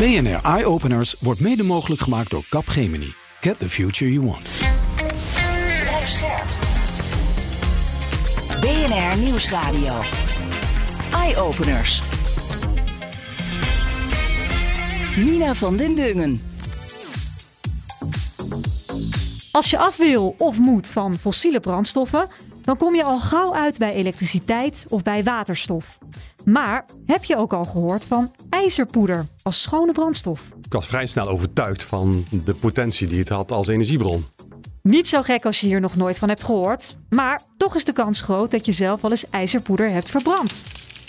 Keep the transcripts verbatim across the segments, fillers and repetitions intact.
B N R Eye Openers wordt mede mogelijk gemaakt door Capgemini. Get the future you want. Blijf scherp. B N R Nieuwsradio. Eye Openers. Nina van den Dungen. Als je af wil of moet van fossiele brandstoffen, dan kom je al gauw uit bij elektriciteit of bij waterstof. Maar heb je ook al gehoord van ijzerpoeder als schone brandstof? Ik was vrij snel overtuigd van de potentie die het had als energiebron. Niet zo gek als je hier nog nooit van hebt gehoord. Maar toch is de kans groot dat je zelf al eens ijzerpoeder hebt verbrand.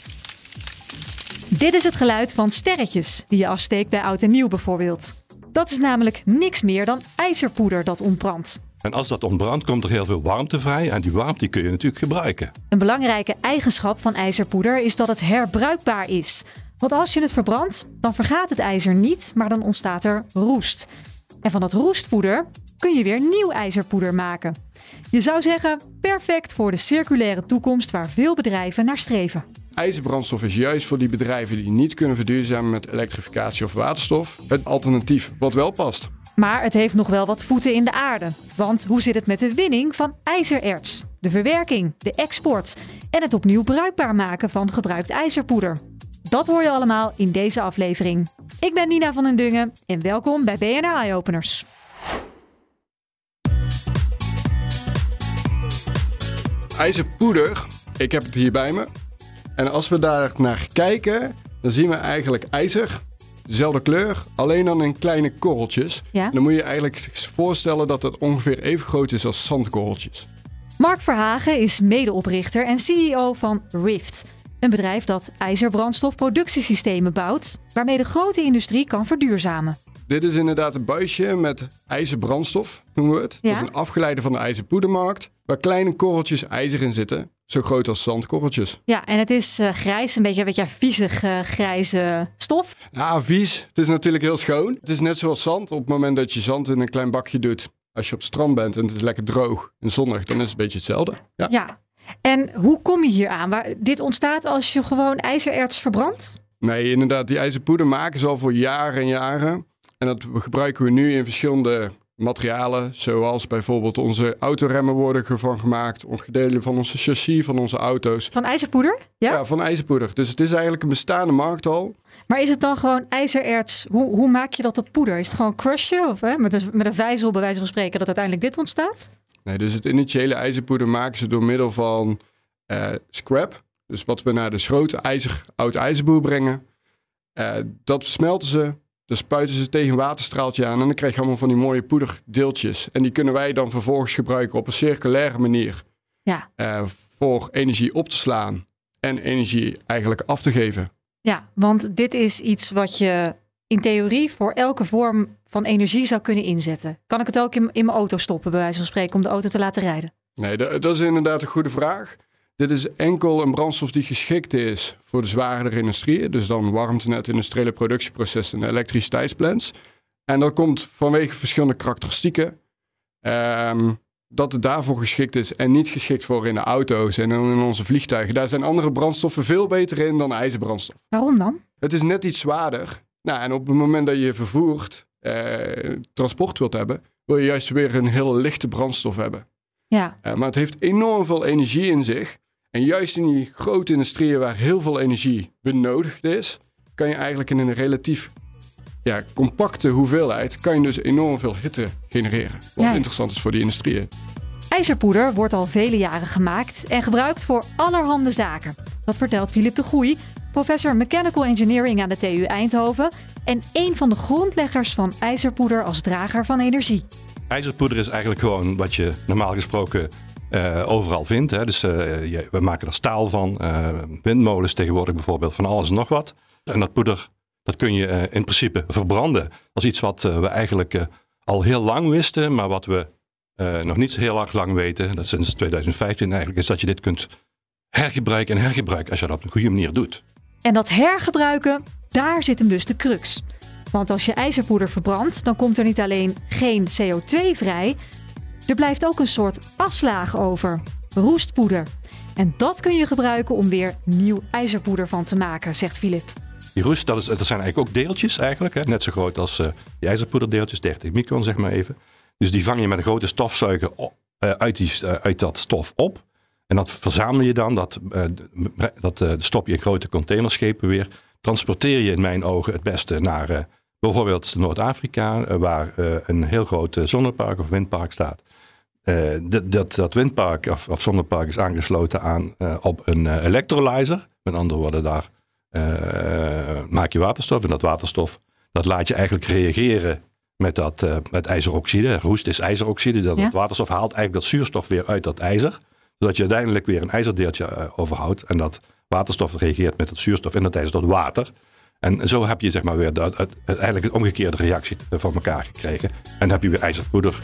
Dit is het geluid van sterretjes die je afsteekt bij oud en nieuw bijvoorbeeld. Dat is namelijk niks meer dan ijzerpoeder dat ontbrandt. En als dat ontbrandt, komt er heel veel warmte vrij. En die warmte kun je natuurlijk gebruiken. Een belangrijke eigenschap van ijzerpoeder is dat het herbruikbaar is. Want als je het verbrandt, dan vergaat het ijzer niet, maar dan ontstaat er roest. En van dat roestpoeder kun je weer nieuw ijzerpoeder maken. Je zou zeggen, perfect voor de circulaire toekomst waar veel bedrijven naar streven. IJzerbrandstof is juist voor die bedrijven die niet kunnen verduurzamen met elektrificatie of waterstof het alternatief wat wel past. Maar het heeft nog wel wat voeten in de aarde. Want hoe zit het met de winning van ijzererts? De verwerking, de export en het opnieuw bruikbaar maken van gebruikt ijzerpoeder. Dat hoor je allemaal in deze aflevering. Ik ben Nina van den Dungen en welkom bij B N R Eye Openers. IJzerpoeder, ik heb het hier bij me. En als we daar naar kijken, dan zien we eigenlijk ijzer. Dezelfde kleur, alleen dan in kleine korreltjes. Ja? En dan moet je eigenlijk voorstellen dat het ongeveer even groot is als zandkorreltjes. Mark Verhagen is medeoprichter en C E O van Rift. Een bedrijf dat ijzerbrandstofproductiesystemen bouwt, waarmee de grote industrie kan verduurzamen. Dit is inderdaad een buisje met ijzerbrandstof, noemen we het. Ja? Dat is een afgeleide van de ijzerpoedermarkt, waar kleine korreltjes ijzer in zitten. Zo groot als zandkorreltjes. Ja, en het is uh, grijs, een beetje een beetje viezig uh, grijze stof. Nou, vies. Het is natuurlijk heel schoon. Het is net zoals zand. Op het moment dat je zand in een klein bakje doet, als je op het strand bent en het is lekker droog en zonnig, dan is het een beetje hetzelfde. Ja. Ja. En hoe kom je hier aan? Waar, dit ontstaat als je gewoon ijzererts verbrandt? Nee, inderdaad. Die ijzerpoeder maken ze al voor jaren en jaren. En dat gebruiken we nu in verschillende materialen, zoals bijvoorbeeld onze autoremmen worden ervan gemaakt, onderdelen van onze chassis van onze auto's. Van ijzerpoeder? Ja? Ja, van ijzerpoeder. Dus het is eigenlijk een bestaande markt al. Maar is het dan gewoon ijzererts? Hoe, hoe maak je dat op poeder? Is het gewoon crushen of hè, met, een, met een vijzel bij wijze van spreken dat uiteindelijk dit ontstaat? Nee, dus het initiële ijzerpoeder maken ze door middel van uh, scrap. Dus wat we naar de schroot ijzer, oud ijzerboer brengen. Uh, dat smelten ze. Dan spuiten ze tegen een waterstraaltje aan en dan krijg je allemaal van die mooie poederdeeltjes. En die kunnen wij dan vervolgens gebruiken op een circulaire manier. Ja. Uh, voor energie op te slaan en energie eigenlijk af te geven. Ja, want dit is iets wat je in theorie voor elke vorm van energie zou kunnen inzetten. Kan ik het ook in, in mijn auto stoppen, bij wijze van spreken, om de auto te laten rijden? Nee, dat, dat is inderdaad een goede vraag. Dit is enkel een brandstof die geschikt is voor de zwaardere industrieën. Dus dan warmtenet, industriële productieprocessen en elektriciteitsplants. En dat komt vanwege verschillende karakteristieken. Um, dat het daarvoor geschikt is en niet geschikt voor in de auto's en in onze vliegtuigen. Daar zijn andere brandstoffen veel beter in dan ijzerbrandstof. Waarom dan? Het is net iets zwaarder. Nou, en op het moment dat je vervoerd eh, transport wilt hebben, wil je juist weer een heel lichte brandstof hebben. Ja. Uh, maar het heeft enorm veel energie in zich. En juist in die grote industrieën waar heel veel energie benodigd is, kan je eigenlijk in een relatief ja, compacte hoeveelheid, kan je dus enorm veel hitte genereren. Wat ja. interessant is voor die industrieën. IJzerpoeder wordt al vele jaren gemaakt en gebruikt voor allerhande zaken. Dat vertelt Philip de Goey, professor Mechanical Engineering aan de T U Eindhoven en een van de grondleggers van ijzerpoeder als drager van energie. IJzerpoeder is eigenlijk gewoon wat je normaal gesproken uh, overal vindt. Hè. Dus uh, je, we maken er staal van, uh, windmolens tegenwoordig bijvoorbeeld, van alles en nog wat. En dat poeder, dat kun je uh, in principe verbranden. Dat is iets wat uh, we eigenlijk uh, al heel lang wisten, maar wat we uh, nog niet heel erg lang weten, dat sinds twintig vijftien eigenlijk, is dat je dit kunt hergebruiken en hergebruiken als je dat op een goede manier doet. En dat hergebruiken, daar zit hem dus de crux. Want als je ijzerpoeder verbrandt, dan komt er niet alleen geen C O twee vrij, er blijft ook een soort aslaag over, roestpoeder. En dat kun je gebruiken om weer nieuw ijzerpoeder van te maken, zegt Philip. Die roest, dat, is, dat zijn eigenlijk ook deeltjes eigenlijk. Hè? Net zo groot als uh, die ijzerpoederdeeltjes, dertig micron zeg maar even. Dus die vang je met een grote stofzuiger op, uh, uit, die, uh, uit dat stof op. En dat verzamel je dan, dat, uh, dat uh, stop je in grote containerschepen weer. Transporteer je in mijn ogen het beste naar uh, bijvoorbeeld Noord-Afrika, uh, waar uh, een heel groot uh, zonnepark of windpark staat. Uh, dat, dat, dat windpark of, of zonnepark is aangesloten aan uh, op een uh, electrolyzer. Met andere woorden, daar uh, maak je waterstof. En dat waterstof, dat laat je eigenlijk reageren met, dat, uh, met ijzeroxide. Roest is ijzeroxide. Dat, ja. dat waterstof haalt eigenlijk dat zuurstof weer uit dat ijzer. Zodat je uiteindelijk weer een ijzerdeeltje uh, overhoudt. En dat waterstof reageert met dat zuurstof en dat ijzer tot water. En zo heb je zeg maar weer de, het, het, eigenlijk een omgekeerde reactie voor elkaar gekregen. En dan heb je weer ijzerpoeder.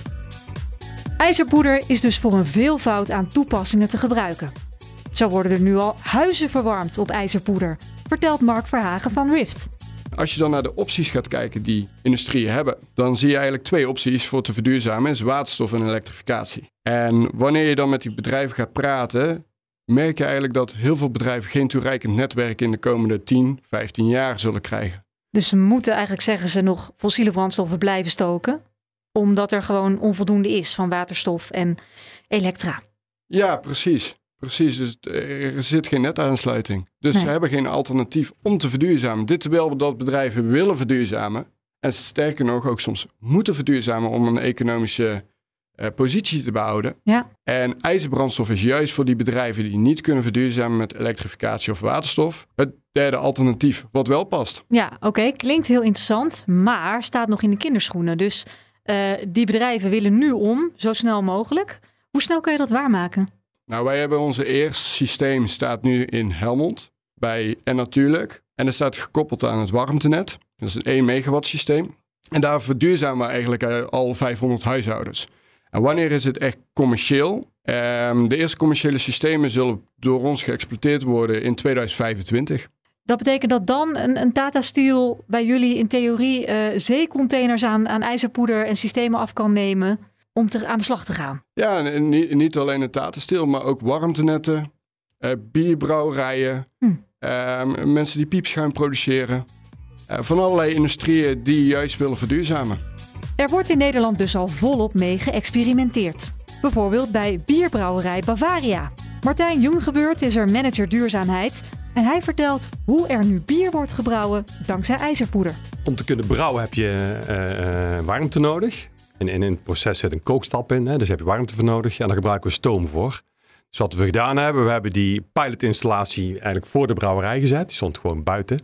IJzerpoeder is dus voor een veelvoud aan toepassingen te gebruiken. Zo worden er nu al huizen verwarmd op ijzerpoeder, vertelt Mark Verhagen van Rift. Als je dan naar de opties gaat kijken die industrieën hebben, dan zie je eigenlijk twee opties voor te verduurzamen, is waterstof en elektrificatie. En wanneer je dan met die bedrijven gaat praten, merk je eigenlijk dat heel veel bedrijven geen toereikend netwerk in de komende tien, vijftien jaar zullen krijgen. Dus ze moeten eigenlijk, zeggen ze, nog fossiele brandstoffen blijven stoken, omdat er gewoon onvoldoende is van waterstof en elektra. Ja, precies. Precies, dus er zit geen netaansluiting. Dus nee. Ze hebben geen alternatief om te verduurzamen. Dit terwijl dat bedrijven willen verduurzamen. En sterker nog ook soms moeten verduurzamen om een economische uh, positie te behouden. Ja. En ijzerbrandstof is juist voor die bedrijven die niet kunnen verduurzamen met elektrificatie of waterstof het derde alternatief wat wel past. Ja, oké, okay. Klinkt heel interessant, maar staat nog in de kinderschoenen. Dus uh, die bedrijven willen nu om, zo snel mogelijk. Hoe snel kun je dat waarmaken? Nou, wij hebben onze eerste systeem staat nu in Helmond bij En Natuurlijk. En dat staat gekoppeld aan het warmtenet. Dat is een één megawatt systeem. En daar verduurzamen we eigenlijk al vijfhonderd huishoudens. En wanneer is het echt commercieel? Um, de eerste commerciële systemen zullen door ons geëxploiteerd worden in tweeduizend vijfentwintig. Dat betekent dat dan een, een Tata Steel bij jullie in theorie uh, zeecontainers aan, aan ijzerpoeder en systemen af kan nemen om te, aan de slag te gaan? Ja, en niet, niet alleen een Tata Steel, maar ook warmtenetten, uh, bierbrouwerijen, hm. uh, mensen die piepschuim produceren. Uh, van allerlei industrieën die juist willen verduurzamen. Er wordt in Nederland dus al volop mee geëxperimenteerd. Bijvoorbeeld bij bierbrouwerij Bavaria. Martijn Junggebeurt is er manager duurzaamheid. En hij vertelt hoe er nu bier wordt gebrouwen dankzij ijzerpoeder. Om te kunnen brouwen heb je uh, uh, warmte nodig. En in het proces zit een kookstap in, hè, dus heb je warmte voor nodig. En daar gebruiken we stoom voor. Dus wat we gedaan hebben, we hebben die pilotinstallatie eigenlijk voor de brouwerij gezet. Die stond gewoon buiten.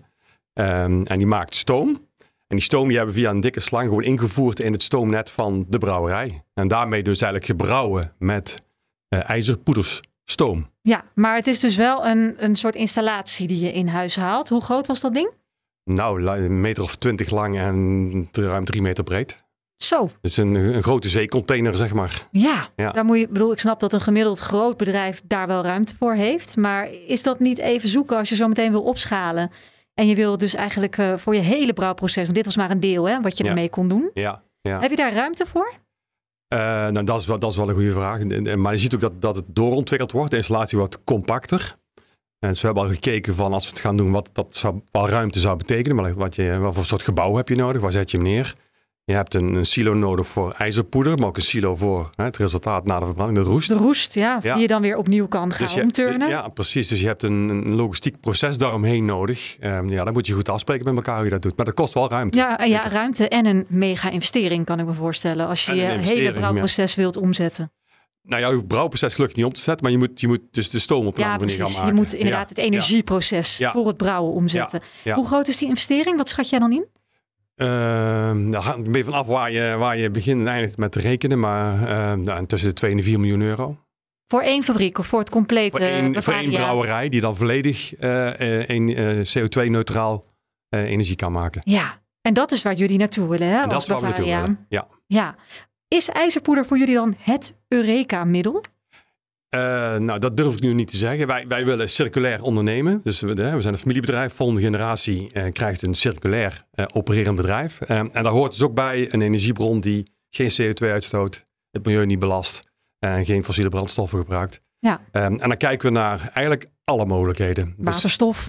Um, en die maakt stoom. En die stoom die hebben we via een dikke slang gewoon ingevoerd in het stoomnet van de brouwerij. En daarmee dus eigenlijk gebrouwen met uh, ijzerpoedersstoom. Ja, maar het is dus wel een, een soort installatie die je in huis haalt. Hoe groot was dat ding? Nou, een meter of twintig lang en ruim drie meter breed. Zo. Het is een, een grote zeecontainer, zeg maar. Ja, ja, daar moet je, bedoel, ik snap dat een gemiddeld groot bedrijf daar wel ruimte voor heeft. Maar is dat niet even zoeken als je zo meteen wil opschalen? En je wil dus eigenlijk uh, voor je hele brouwproces, want dit was maar een deel hè, wat je ja. ermee kon doen. Ja, ja. Heb je daar ruimte voor? Uh, nou, dat is, wel, dat is wel een goede vraag. Maar je ziet ook dat, dat het doorontwikkeld wordt. De installatie wordt compacter. En dus we hebben al gekeken van als we het gaan doen, wat dat zou, wel ruimte zou betekenen. Wat, je, wat voor soort gebouw heb je nodig? Waar zet je hem neer? Je hebt een, een silo nodig voor ijzerpoeder, maar ook een silo voor hè, het resultaat na de verbranding, de roest. De roest, ja, ja. Die je dan weer opnieuw kan gaan dus je, omturnen. Ja, precies. Dus je hebt een, een logistiek proces daaromheen nodig. Um, ja, dan moet je goed afspreken met elkaar hoe je dat doet. Maar dat kost wel ruimte. Ja, ja ruimte en een mega investering kan ik me voorstellen. Als je je hele brouwproces ja. wilt omzetten. Nou ja, je hoeft brouwproces gelukkig niet om te zetten, maar je moet, je moet dus de stoom op een ja, andere manier gaan maken. Je moet inderdaad ja. het energieproces ja. voor het brouwen omzetten. Ja. Ja. Hoe groot is die investering? Wat schat jij dan in? Uh, daar gaat een beetje vanaf waar je, waar je begint en eindigt met te rekenen. Maar uh, nou, tussen de twee en de vier miljoen euro. Voor één fabriek of voor het complete Voor één, voor één brouwerij die dan volledig uh, een, uh, C O twee neutraal uh, energie kan maken. Ja, en dat is waar jullie naartoe willen, hè? En dat is waar we naartoe willen, ja. ja. Is ijzerpoeder voor jullie dan het Eureka-middel? Uh, nou, dat durf ik nu niet te zeggen. Wij, wij willen circulair ondernemen. Dus we, we zijn een familiebedrijf. Volgende generatie uh, krijgt een circulair uh, opererend bedrijf. Uh, en daar hoort dus ook bij een energiebron die geen C O twee uitstoot, het milieu niet belast en uh, geen fossiele brandstoffen gebruikt. Ja. Um, en dan kijken we naar eigenlijk alle mogelijkheden. Waterstof.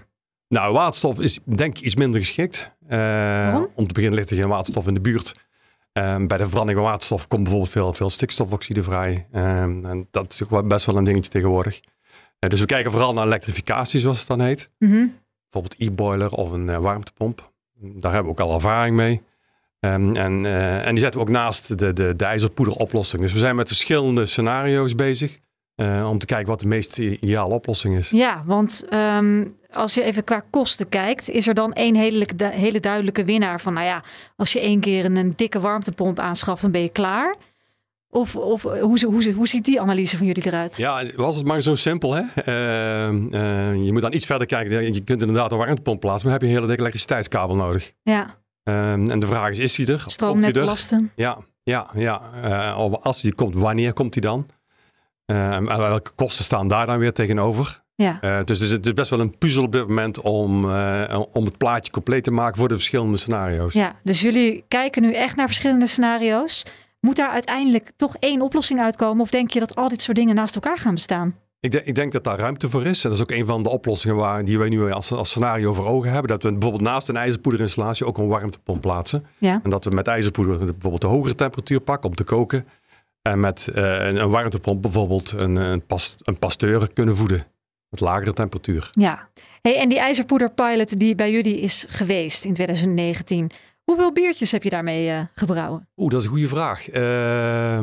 Nou, waterstof is denk ik iets minder geschikt. Uh, om te beginnen ligt er geen waterstof in de buurt. Um, bij de verbranding van waterstof komt bijvoorbeeld veel, veel stikstofoxide vrij. Um, en dat is ook best wel een dingetje tegenwoordig. Uh, dus we kijken vooral naar elektrificatie, zoals het dan heet. Mm-hmm. Bijvoorbeeld e-boiler of een uh, warmtepomp. Daar hebben we ook al ervaring mee. Um, en, uh, en die zetten we ook naast de, de, de ijzerpoederoplossing. Dus we zijn met verschillende scenario's bezig. Uh, om te kijken wat de meest ideale oplossing is. Ja, want um, als je even qua kosten kijkt, is er dan één hele, hele duidelijke winnaar van, nou ja, als je één keer een, een dikke warmtepomp aanschaft, dan ben je klaar. Of, of hoe, hoe, hoe ziet die analyse van jullie eruit? Ja, was het maar zo simpel, hè? Uh, uh, je moet dan iets verder kijken. Je kunt inderdaad een warmtepomp plaatsen, maar heb je een hele dikke elektriciteitskabel nodig. Ja. Uh, en de vraag is, is die er? Stroomnetbelasten? Ja, ja, ja. Uh, als die komt, wanneer komt die dan? Uh, en welke kosten staan daar dan weer tegenover? Ja. Uh, dus het is best wel een puzzel op dit moment om, uh, om het plaatje compleet te maken voor de verschillende scenario's. Ja, dus jullie kijken nu echt naar verschillende scenario's. Moet daar uiteindelijk toch één oplossing uitkomen? Of denk je dat al dit soort dingen naast elkaar gaan bestaan? Ik, de, ik denk dat daar ruimte voor is. En dat is ook een van de oplossingen waar, die wij nu als, als scenario voor ogen hebben. Dat we bijvoorbeeld naast een ijzerpoederinstallatie ook een warmtepomp plaatsen. Ja. En dat we met ijzerpoeder bijvoorbeeld de hogere temperatuur pakken om te koken. En met uh, een, een warmtepomp bijvoorbeeld een, een, past, een pasteur kunnen voeden. Met lagere temperatuur. Ja. Hey, en die ijzerpoederpilot die bij jullie is geweest in twintig negentien. Hoeveel biertjes heb je daarmee uh, gebrouwen? Oeh, dat is een goede vraag. Uh,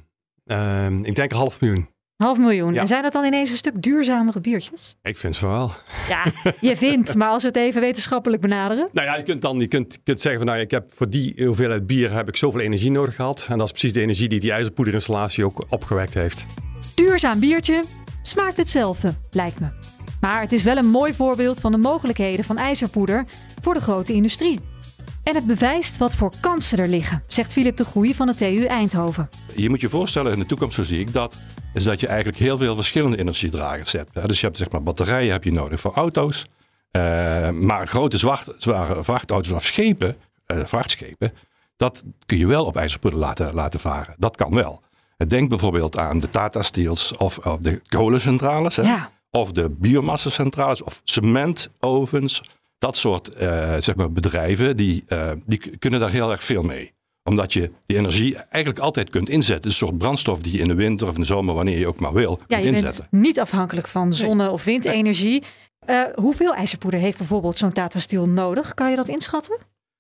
uh, ik denk een half miljoen. Half miljoen. Ja. En zijn dat dan ineens een stuk duurzamere biertjes? Ik vind van wel. Ja, je vindt. Maar als we het even wetenschappelijk benaderen. Nou ja, je kunt dan je kunt, kunt zeggen van nou, ik heb voor die hoeveelheid bier heb ik zoveel energie nodig gehad. En dat is precies de energie die die ijzerpoederinstallatie ook opgewekt heeft. Duurzaam biertje smaakt hetzelfde, lijkt me. Maar het is wel een mooi voorbeeld van de mogelijkheden van ijzerpoeder voor de grote industrie. En het bewijst wat voor kansen er liggen, zegt Philip de Goeij van de T U Eindhoven. Je moet je voorstellen, in de toekomst, zo zie ik dat, is dat je eigenlijk heel veel verschillende energiedragers hebt. Dus je hebt zeg maar batterijen heb je nodig voor auto's. Uh, maar grote zwart, zware vrachtauto's of schepen, uh, vrachtschepen, dat kun je wel op ijzerpoeder laten, laten varen. Dat kan wel. Denk bijvoorbeeld aan de Tata Steels of, of de kolencentrales. Hè? Ja. Of de biomassacentrales of cementovens. Dat soort uh, zeg maar bedrijven, die, uh, die kunnen daar heel erg veel mee. Omdat je die energie eigenlijk altijd kunt inzetten. Het is een soort brandstof die je in de winter of in de zomer, wanneer je ook maar wil, ja, kunt je inzetten. Bent niet afhankelijk van zonne- nee. of windenergie. Uh, hoeveel ijzerpoeder heeft bijvoorbeeld zo'n Tata Steel nodig? Kan je dat inschatten?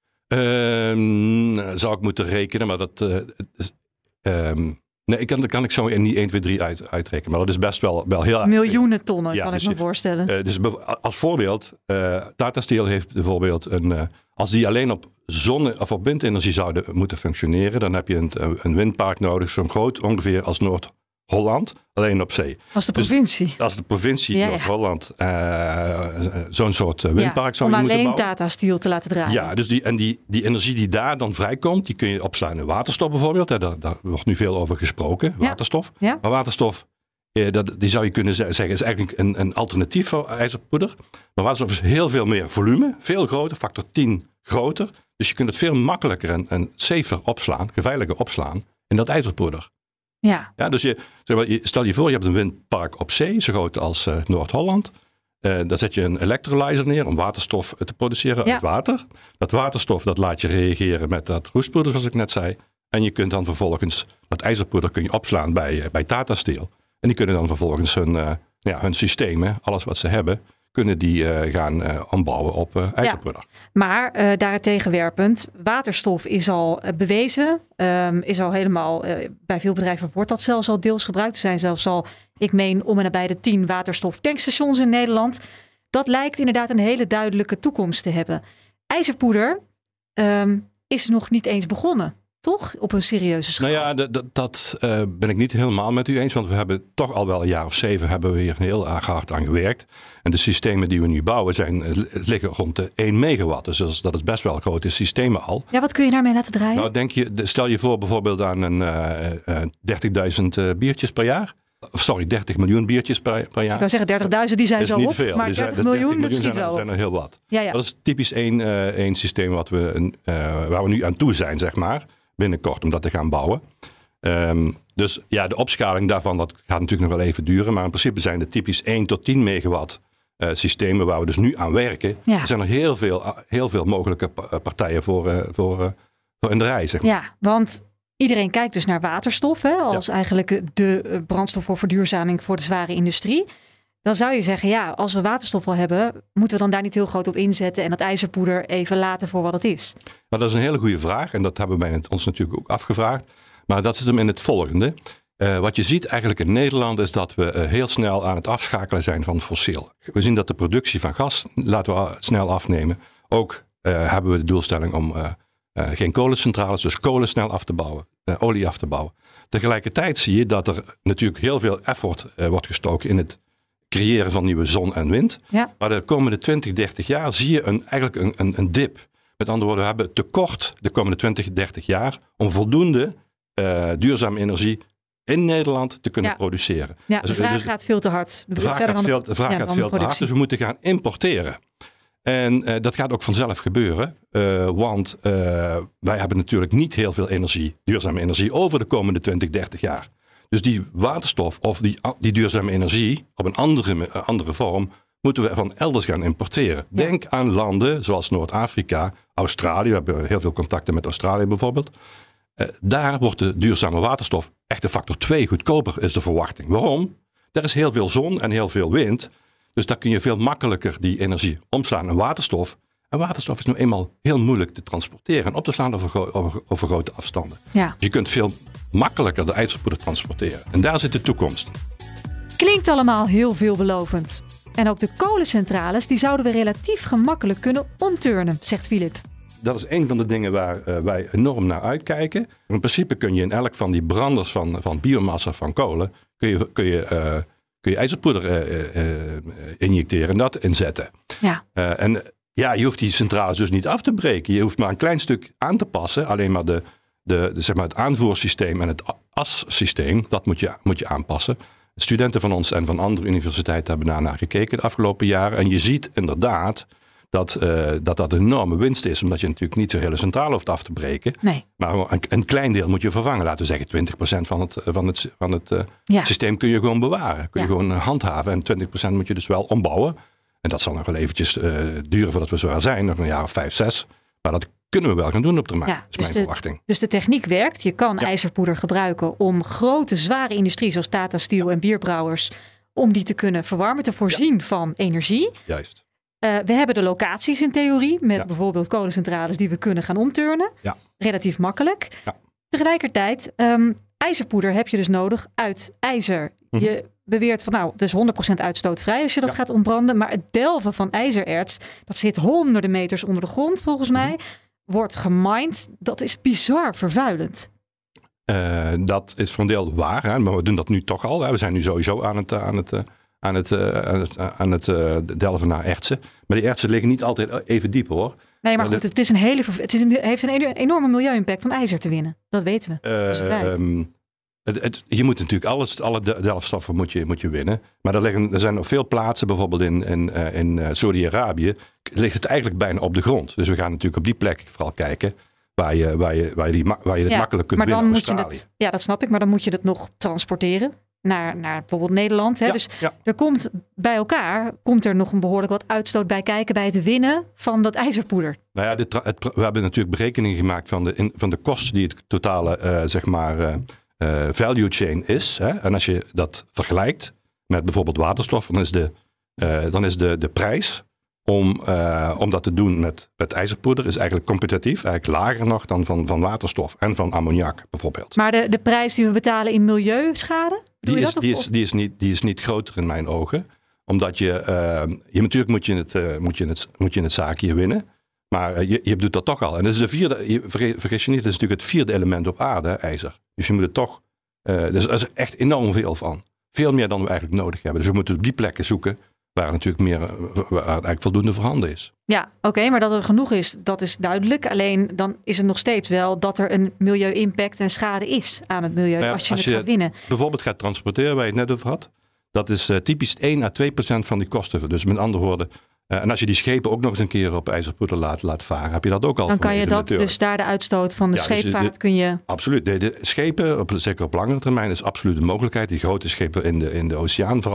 Uh, zou ik moeten rekenen, maar dat... Uh, um, Nee, ik kan, dat kan ik zo niet één, twee, drie uit, uitrekenen. Maar dat is best wel, wel heel erg. Miljoenen tonnen, ja, kan dus ik me voorstellen. Uh, dus als voorbeeld, uh, Tata Steel heeft bijvoorbeeld een... Uh, als die alleen op zonne- of op windenergie zouden moeten functioneren, dan heb je een, een windpark nodig, zo groot ongeveer als Noord-Holland, alleen op zee. Als de provincie. Dus, als de provincie ja, Noord-Holland uh, zo'n soort windpark ja, zou je moeten bouwen. Om alleen Tata Steel te laten draaien. Ja, dus die, en die, die energie die daar dan vrijkomt, die kun je opslaan in waterstof bijvoorbeeld. Hè, daar, daar wordt nu veel over gesproken, waterstof. Ja. Ja. Maar waterstof, eh, dat, die zou je kunnen zeggen, is eigenlijk een, een alternatief voor ijzerpoeder. Maar waterstof is heel veel meer volume, veel groter, factor tien groter. Dus je kunt het veel makkelijker en, en safer opslaan, geveiliger opslaan in dat ijzerpoeder. Ja. Ja, dus je, stel je voor, je hebt een windpark op zee, zo groot als uh, Noord-Holland. Uh, daar zet je een electrolyzer neer om waterstof te produceren ja. uit water. Dat waterstof dat laat je reageren met dat roestpoeder, zoals ik net zei. En je kunt dan vervolgens, dat ijzerpoeder kun je opslaan bij, uh, bij Tata Steel. En die kunnen dan vervolgens hun, uh, ja, hun systemen, alles wat ze hebben, kunnen die uh, gaan uh, ombouwen op uh, ijzerpoeder. Ja, maar uh, daarentegen waterstof is al uh, bewezen. Um, is al helemaal, uh, bij veel bedrijven wordt dat zelfs al deels gebruikt. Er zijn zelfs al, ik meen, om en nabij de tien waterstoftankstations in Nederland. Dat lijkt inderdaad een hele duidelijke toekomst te hebben. IJzerpoeder um, is nog niet eens begonnen. Toch? Op een serieuze schaal. Nou ja, dat, dat, dat uh, ben ik niet helemaal met u eens. Want we hebben toch al wel een jaar of zeven hebben we hier heel erg hard aan gewerkt. En de systemen die we nu bouwen zijn, liggen rond de één megawatt. Dus dat is best wel grote systemen al. Ja, wat kun je daarmee laten draaien? Nou, denk je, stel je voor bijvoorbeeld aan een uh, uh, dertigduizend uh, biertjes per jaar. Sorry, dertig miljoen biertjes per, per jaar. Ik wou zeggen dertigduizend, die zijn zo op. Veel. Maar dertig miljoen, dat schiet wel op. zijn er heel wat. Ja, ja. Dat is typisch één, uh, één systeem wat we, uh, waar we nu aan toe zijn, zeg maar. Binnenkort om dat te gaan bouwen. Um, dus ja, de opschaling daarvan, dat gaat natuurlijk nog wel even duren. Maar in principe zijn er typisch één tot tien megawatt uh, systemen waar we dus nu aan werken. Ja. Er zijn er heel veel, heel veel mogelijke partijen voor, uh, voor, uh, voor in de rij. Zeg maar. Ja, want iedereen kijkt dus naar waterstof hè, als ja. eigenlijk de brandstof voor verduurzaming voor de zware industrie. Dan zou je zeggen, ja, als we waterstof al hebben, moeten we dan daar niet heel groot op inzetten en dat ijzerpoeder even laten voor wat het is? Nou, dat is een hele goede vraag en dat hebben wij ons natuurlijk ook afgevraagd. Maar dat zit hem in het volgende. Uh, wat je ziet eigenlijk in Nederland is dat we uh, heel snel aan het afschakelen zijn van fossiel. We zien dat de productie van gas, laten we snel afnemen. Ook uh, hebben we de doelstelling om uh, uh, geen kolencentrales, dus kolen snel af te bouwen, uh, olie af te bouwen. Tegelijkertijd zie je dat er natuurlijk heel veel effort uh, wordt gestoken in het creëren van nieuwe zon en wind. Ja. Maar de komende twintig, dertig jaar zie je een, eigenlijk een, een, een dip. Met andere woorden, we hebben tekort de komende twintig, dertig jaar om voldoende uh, duurzame energie in Nederland te kunnen ja. produceren. Ja, de dus, vraag dus, gaat veel te hard. De, de vraag gaat veel, de vraag ja, gaat veel te hard, dus we moeten gaan importeren. En uh, dat gaat ook vanzelf gebeuren, uh, want uh, wij hebben natuurlijk niet heel veel energie, duurzame energie, over de komende twintig, dertig jaar. Dus die waterstof of die, die duurzame energie op een andere, andere vorm moeten we van elders gaan importeren. Ja. Denk aan landen zoals Noord-Afrika, Australië. We hebben heel veel contacten met Australië bijvoorbeeld. Uh, daar wordt de duurzame waterstof echt een factor twee goedkoper is de verwachting. Waarom? Er is heel veel zon en heel veel wind. Dus daar kun je veel makkelijker die energie omslaan in waterstof. En waterstof is nu eenmaal heel moeilijk te transporteren en op te slaan over, gro- over, over grote afstanden. Ja. Je kunt veel makkelijker de ijzerpoeder transporteren. En daar zit de toekomst. Klinkt allemaal heel veelbelovend. En ook de kolencentrales die zouden we relatief gemakkelijk kunnen omturnen, zegt Philip. Dat is een van de dingen waar uh, wij enorm naar uitkijken. In principe kun je in elk van die branders van, van biomassa van kolen kun je, kun je, uh, kun je ijzerpoeder uh, uh, injecteren en dat inzetten. Ja. Uh, en ja, je hoeft die centrales dus niet af te breken. Je hoeft maar een klein stuk aan te passen. Alleen maar, de, de, de, zeg maar het aanvoersysteem en het assysteem, dat moet je, moet je aanpassen. Studenten van ons en van andere universiteiten hebben daarnaar gekeken de afgelopen jaren. En je ziet inderdaad dat, uh, dat dat een enorme winst is. Omdat je natuurlijk niet zo'n hele centrale hoeft af te breken. Nee. Maar een, een klein deel moet je vervangen. Laten we zeggen twintig procent van het, van het, van het uh, ja. systeem kun je gewoon bewaren. Kun je ja. gewoon handhaven. En twintig procent moet je dus wel ombouwen. En dat zal nog wel eventjes uh, duren voordat we zover zijn. Nog een jaar of vijf, zes. Maar dat kunnen we wel gaan doen op termijn. Ja, dat is dus mijn de, verwachting. Dus de techniek werkt. Je kan ja. ijzerpoeder gebruiken om grote, zware industrie zoals Tata Steel ja. en bierbrouwers, om die te kunnen verwarmen, te voorzien ja. van energie. Juist. Uh, we hebben de locaties in theorie met ja. bijvoorbeeld kolencentrales die we kunnen gaan omturnen. Ja. Relatief makkelijk. Ja. Tegelijkertijd, um, ijzerpoeder heb je dus nodig uit ijzer. Mm-hmm. Je beweert van nou, het is honderd procent uitstootvrij als je dat ja. gaat ontbranden. Maar het delven van ijzererts, dat zit honderden meters onder de grond volgens mij. Mm-hmm. Wordt gemined. Dat is bizar vervuilend. Uh, dat is voor een deel waar, hè? Maar we doen dat nu toch al. Hè? We zijn nu sowieso aan het, aan het, aan het, aan het, aan het uh, delven naar ertsen. Maar die ertsen liggen niet altijd even diep hoor. Nee, maar goed, het, is een hele, het is een, heeft een enorme milieu-impact om ijzer te winnen. Dat weten we. Uh, dat is een feit. Um, het, het, je moet natuurlijk alles, alle delfstoffen moet je, moet je winnen. Maar er, liggen, er zijn op veel plaatsen, bijvoorbeeld in, in, uh, in uh, Saudi-Arabië, ligt het eigenlijk bijna op de grond. Dus we gaan natuurlijk op die plek vooral kijken waar je, waar je, waar je, die, waar je het ja, makkelijk kunt maar dan winnen. Moet je het, ja, dat snap ik. Maar dan moet je het nog transporteren naar, naar bijvoorbeeld Nederland. Hè? Ja, dus ja. er komt bij elkaar komt er nog een behoorlijk wat uitstoot bij kijken bij het winnen van dat ijzerpoeder. Nou ja, dit, het, we hebben natuurlijk berekeningen gemaakt van de, in, van de kosten die het totale uh, zeg maar uh, uh, value chain is. Hè? En als je dat vergelijkt met bijvoorbeeld waterstof, dan is de, uh, dan is de, de prijs om, uh, om dat te doen met, met ijzerpoeder is eigenlijk competitief, eigenlijk lager nog dan van, van waterstof en van ammoniak bijvoorbeeld. Maar de, de prijs die we betalen in milieuschade? Die is, die, is, die, is niet, die is niet groter in mijn ogen. Omdat je, uh, je natuurlijk moet je, het, uh, moet, je het, moet je het zaakje winnen. Maar uh, je, je doet dat toch al. En dat is de vierde, je, vergis je niet, dat is natuurlijk het vierde element op aarde, ijzer. Dus je moet het toch, uh, dus er is echt enorm veel van. Veel meer dan we eigenlijk nodig hebben. Dus we moeten op die plekken zoeken waar natuurlijk meer, waar het eigenlijk voldoende voorhanden is. Ja, oké, okay, maar dat er genoeg is, dat is duidelijk. Alleen dan is het nog steeds wel dat er een milieu-impact en schade is aan het milieu nou ja, als je als het je gaat winnen. Bijvoorbeeld gaat transporteren, waar je het net over had. Dat is uh, typisch één à twee procent van die kosten. Dus met andere woorden, uh, en als je die schepen ook nog eens een keer op ijzerpoeder laat, laat varen, heb je dat ook al. Dan kan je dat, natuurlijk. Dus daar de uitstoot van de ja, scheepvaart dus de, kun je... Absoluut. De, de schepen, op, zeker op langere termijn, is absoluut een mogelijkheid. Die grote schepen in de, in de oceaan vooral.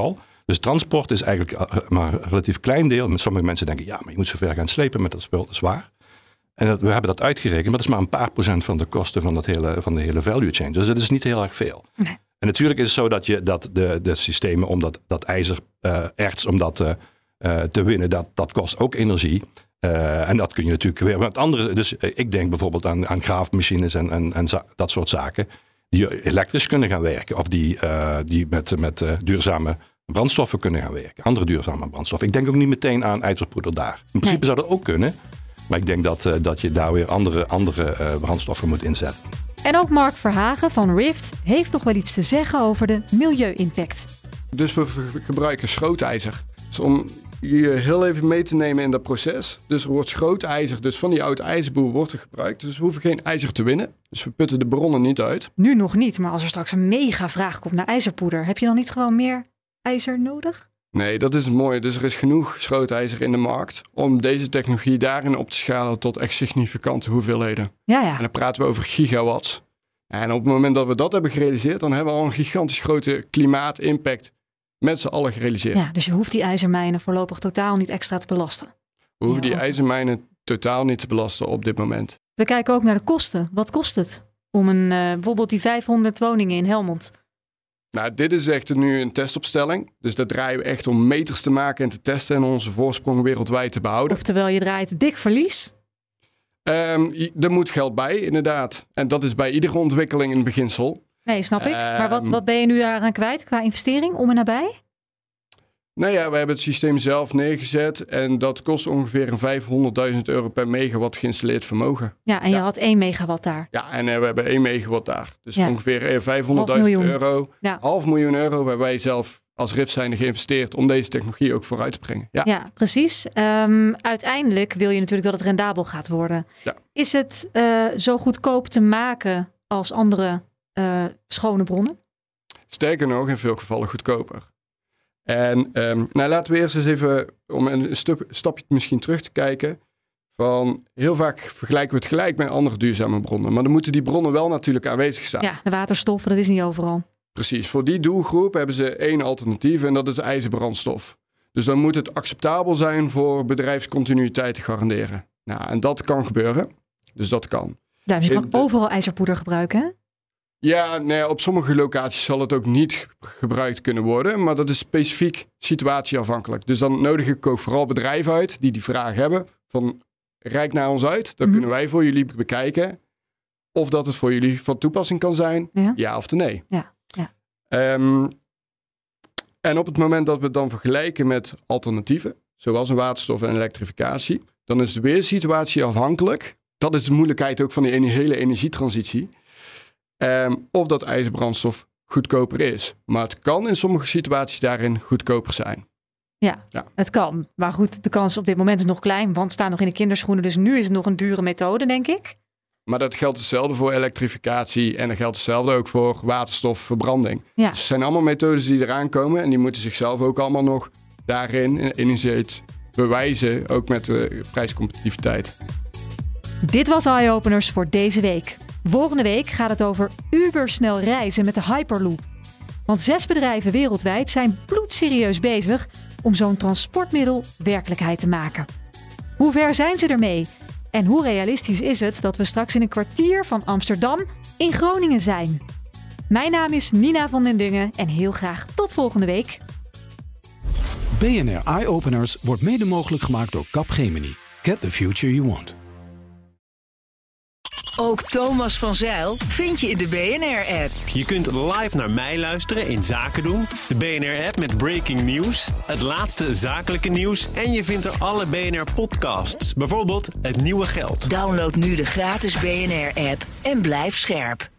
Dus transport is eigenlijk maar een relatief klein deel. Sommige mensen denken, ja, maar je moet zo ver gaan slepen met dat spul. Dat is waar. En dat, we hebben dat uitgerekend, maar dat is maar een paar procent van de kosten van, dat hele, van de hele value chain. Dus dat is niet heel erg veel. Nee. En natuurlijk is het zo dat, je, dat de, de systemen om dat, dat ijzererts, uh, om dat uh, uh, te winnen, dat, dat kost ook energie. Uh, en dat kun je natuurlijk weer met andere. Dus uh, ik denk bijvoorbeeld aan, aan graafmachines en, en, en za- dat soort zaken. Die elektrisch kunnen gaan werken. Of die, uh, die met, met uh, duurzame brandstoffen kunnen gaan werken. Andere duurzame brandstoffen. Ik denk ook niet meteen aan ijzerpoeder daar. In principe nee. zou dat ook kunnen. Maar ik denk dat, uh, dat je daar weer andere, andere uh, brandstoffen moet inzetten. En ook Mark Verhagen van Rift heeft nog wel iets te zeggen over de milieu-impact. Dus we gebruiken schrootijzer. Dus om je heel even mee te nemen in dat proces. Dus er wordt schrootijzer, dus van die oude ijzerboer wordt er gebruikt. Dus we hoeven geen ijzer te winnen. Dus we putten de bronnen niet uit. Nu nog niet, maar als er straks een mega vraag komt naar ijzerpoeder, heb je dan niet gewoon meer ijzer nodig? Nee, dat is het mooie. Dus er is genoeg schrootijzer in de markt om deze technologie daarin op te schalen tot echt significante hoeveelheden. Ja, ja. En dan praten we over gigawatts. En op het moment dat we dat hebben gerealiseerd, dan hebben we al een gigantisch grote klimaatimpact met z'n allen gerealiseerd. Ja, dus je hoeft die ijzermijnen voorlopig totaal niet extra te belasten. We hoeven ja, die ijzermijnen totaal niet te belasten op dit moment. We kijken ook naar de kosten. Wat kost het om een, uh, bijvoorbeeld die vijfhonderd woningen in Helmond? Nou, dit is echt nu een testopstelling. Dus dat draaien we echt om meters te maken en te testen en onze voorsprong wereldwijd te behouden. Oftewel, je draait dik verlies. Um, er moet geld bij, inderdaad. En dat is bij iedere ontwikkeling een beginsel. Nee, snap ik. Um, maar wat, wat ben je nu daaraan kwijt qua investering om en nabij? Nou ja, we hebben het systeem zelf neergezet en dat kost ongeveer een vijfhonderdduizend euro per megawatt geïnstalleerd vermogen. Ja, en je ja. had één megawatt daar. Ja, en uh, we hebben één megawatt daar. Dus ja. ongeveer vijfhonderdduizend euro. Ja. Half miljoen euro hebben wij zelf als Rift zijnde geïnvesteerd om deze technologie ook vooruit te brengen. Ja, ja precies. Um, uiteindelijk wil je natuurlijk dat het rendabel gaat worden. Ja. Is het uh, zo goedkoop te maken als andere uh, schone bronnen? Sterker nog, in veel gevallen goedkoper. En um, nou, laten we eerst eens even, om een stu- stapje misschien terug te kijken, van heel vaak vergelijken we het gelijk met andere duurzame bronnen. Maar dan moeten die bronnen wel natuurlijk aanwezig staan. Ja, de waterstof, dat is niet overal. Precies, voor die doelgroep hebben ze één alternatief en dat is ijzerbrandstof. Dus dan moet het acceptabel zijn voor bedrijfscontinuïteit te garanderen. Nou, en dat kan gebeuren. Dus dat kan. Ja, dus je kan overal ijzerpoeder gebruiken, hè? Ja, nee, op sommige locaties zal het ook niet gebruikt kunnen worden. Maar dat is specifiek situatieafhankelijk. Dus dan nodig ik ook vooral bedrijven uit die die vraag hebben. Van, reik naar ons uit. Dan mm-hmm. kunnen wij voor jullie bekijken of dat het voor jullie van toepassing kan zijn. Ja, ja of nee. Ja, ja. Um, en op het moment dat we het dan vergelijken met alternatieven, zoals een waterstof en elektrificatie, dan is de weersituatie afhankelijk. Dat is de moeilijkheid ook van die hele energietransitie. Um, of dat ijzerbrandstof goedkoper is. Maar het kan in sommige situaties daarin goedkoper zijn. Ja, ja, het kan. Maar goed, de kans op dit moment is nog klein, want we staan nog in de kinderschoenen. Dus nu is het nog een dure methode, denk ik. Maar dat geldt hetzelfde voor elektrificatie en dat geldt hetzelfde ook voor waterstofverbranding. Ja. Dus het zijn allemaal methodes die eraan komen en die moeten zichzelf ook allemaal nog daarin inzet bewijzen, ook met de prijscompetitiviteit. Dit was Eye Openers voor deze week. Volgende week gaat het over ubersnel reizen met de Hyperloop. Want zes bedrijven wereldwijd zijn bloedserieus bezig om zo'n transportmiddel werkelijkheid te maken. Hoe ver zijn ze ermee? En hoe realistisch is het dat we straks in een kwartier van Amsterdam in Groningen zijn? Mijn naam is Nina van den Dungen en heel graag tot volgende week. B N R Eye Openers wordt mede mogelijk gemaakt door Capgemini. Get the future you want. Ook Thomas van Zijl vind je in de B N R-app. Je kunt live naar mij luisteren in Zaken doen, de B N R-app met breaking news, het laatste zakelijke nieuws en je vindt er alle B N R-podcasts, bijvoorbeeld Het Nieuwe Geld. Download nu de gratis B N R-app en blijf scherp.